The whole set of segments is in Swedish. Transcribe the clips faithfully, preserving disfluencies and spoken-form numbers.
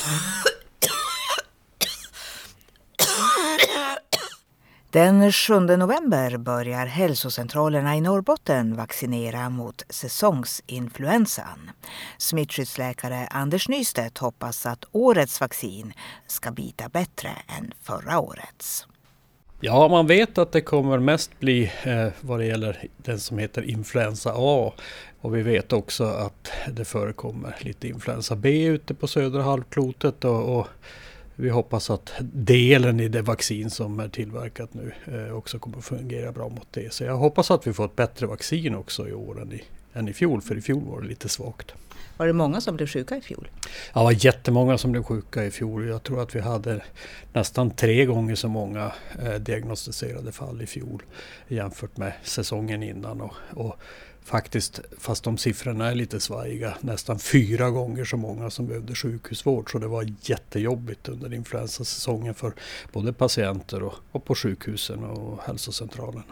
Den sjunde november börjar hälsocentralerna i Norrbotten vaccinera mot säsongsinfluensan. Smittskyddsläkare Anders Nystedt hoppas att årets vaccin ska bita bättre än förra årets. Ja, man vet att det kommer mest bli eh, vad det gäller den som heter influensa A. Och vi vet också att det förekommer lite influensa B ute på södra halvklotet och, och vi hoppas att delen i det vaccin som är tillverkat nu eh, också kommer att fungera bra mot det. Så jag hoppas att vi får ett bättre vaccin också i år än i, än i fjol, för i fjol var det lite svagt. Var det många som blev sjuka i fjol? Ja, det var jättemånga som blev sjuka i fjol. Jag tror att vi hade nästan tre gånger så många eh, diagnostiserade fall i fjol jämfört med säsongen innan. Och, och faktiskt, fast de siffrorna är lite svajiga, nästan fyra gånger så många som behövde sjukhusvård. Så det var jättejobbigt under influensasäsongen för både patienter och, och på sjukhusen och hälsocentralerna.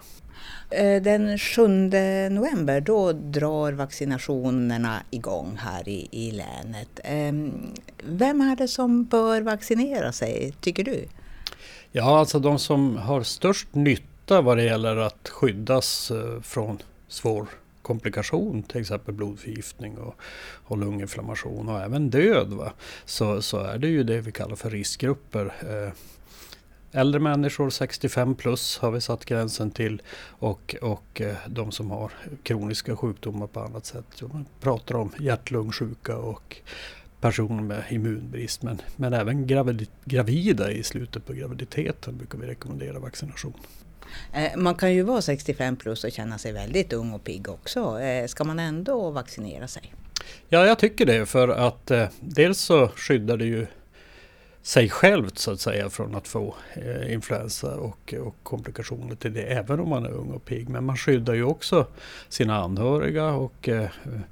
Den sjunde november då drar vaccinationerna igång här i, i länet. Vem är det som bör vaccinera sig, tycker du? Ja, alltså de som har störst nytta vad det gäller att skyddas från svår komplikation, till exempel blodförgiftning och, och lunginflammation och även död, va? Så, så är det ju det vi kallar för riskgrupper. Äldre människor, sextiofem plus har vi satt gränsen till, och, och de som har kroniska sjukdomar på annat sätt. Man pratar om hjärt-lungsjuka och personer med immunbrist, men, men även gravid, gravida i slutet på graviditeten brukar vi rekommendera vaccination. Man kan ju vara sextiofem plus och känna sig väldigt ung och pigg också. Ska man ändå vaccinera sig? Ja, jag tycker det, för att eh, dels så skyddar det ju sig självt så att säga från att få eh, influensa och, och komplikationer till det, även om man är ung och pigg. Men man skyddar ju också sina anhöriga och eh,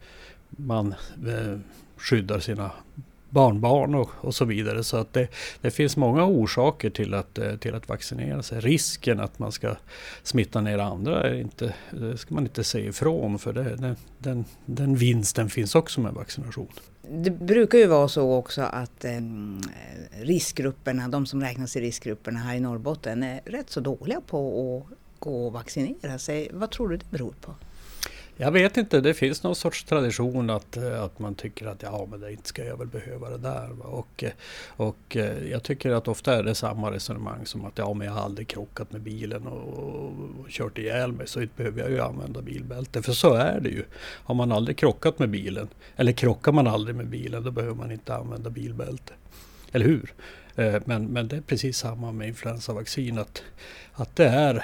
man eh, skyddar sina barnbarn och, och så vidare. Så att det, det finns många orsaker till att, till att vaccinera sig. Risken att man ska smitta ner andra är inte, det ska man inte säga ifrån, för det, den, den, den vinsten finns också med vaccination. Det brukar ju vara så också att eh, riskgrupperna, de som räknas i riskgrupperna här i Norrbotten, är rätt så dåliga på att gå och vaccinera sig. Vad tror du det beror på? Jag vet inte, det finns någon sorts tradition att, att man tycker att ja, men det inte ska jag väl behöva det där. Och, och jag tycker att ofta är det samma resonemang som att ja, men jag har aldrig krockat med bilen och, och kört ihjäl mig, så inte behöver jag ju använda bilbälte. För så är det ju. Har man aldrig krockat med bilen, eller krockar man aldrig med bilen, då behöver man inte använda bilbälte. Eller hur? Men, men det är precis samma med influensavaccin, att, att det är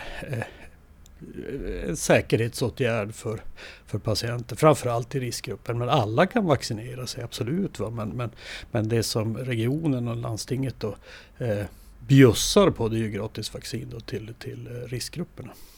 en säkerhetsåtgärd för, för patienter, framförallt i riskgruppen. Men alla kan vaccinera sig, absolut. Va? Men, men, men det som regionen och landstinget då, eh, bjussar på, det är ju gratis vaccin då till, till riskgrupperna.